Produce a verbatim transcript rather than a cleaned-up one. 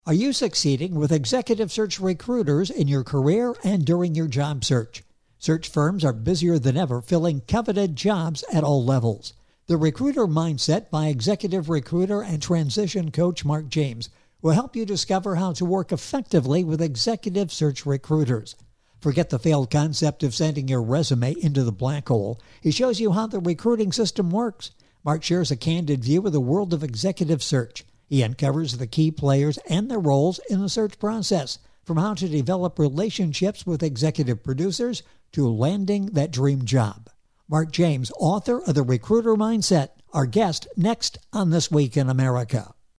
Are you succeeding with executive search recruiters in your career and during your job search? Search firms are busier than ever filling coveted jobs at all levels. The Recruiter Mindset by executive recruiter and transition coach Mark James will help you discover how to work effectively with executive search recruiters. Forget the failed concept of sending your resume into the black hole. He shows you how the recruiting system works. Mark shares a candid view of the world of executive search. He uncovers the key players and their roles in the search process, from how to develop relationships with executive producers to landing that dream job. Mark James, author of The Recruiter Mindset, our guest next on This Week in America.